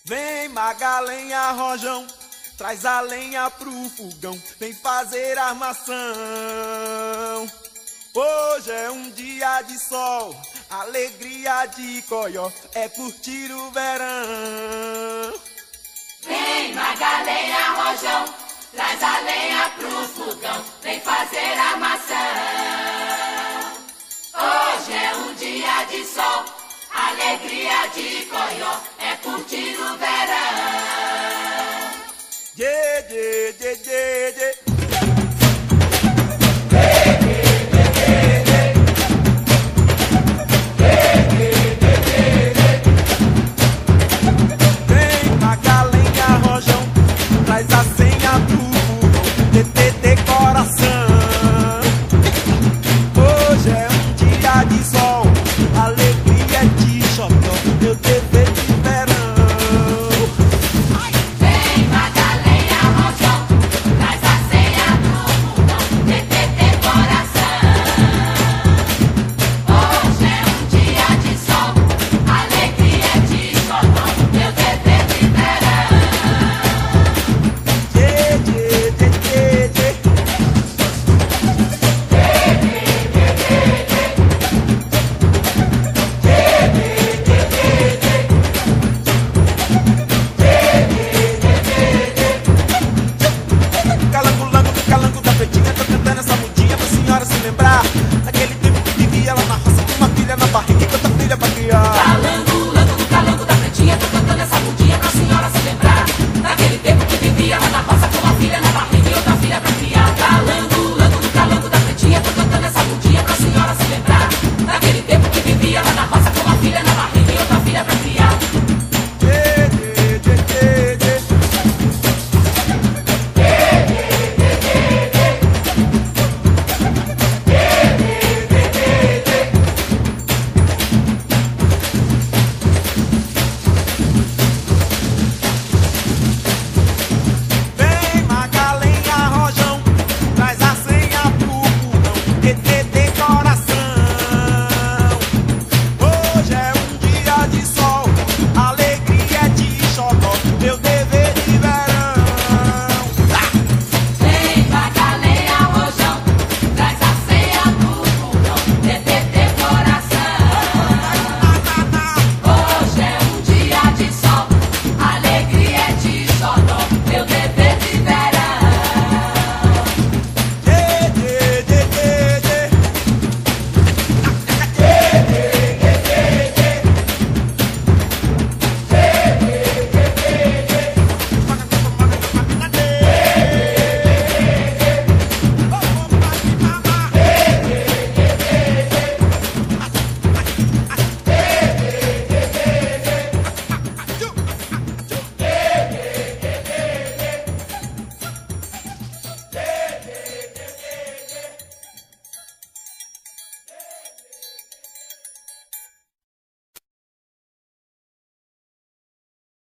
Vem Magalenha Rojão, traz a lenha pro fogão, vem fazer armação. Hoje é um dia de sol, alegria de coió, é curtir o verão. Vem Magalenha Rojão, traz a lenha pro fogão, vem fazer armação. Hoje é um dia de sol, alegria de coió, é curtir o verão. Dê, dê, dê, dê.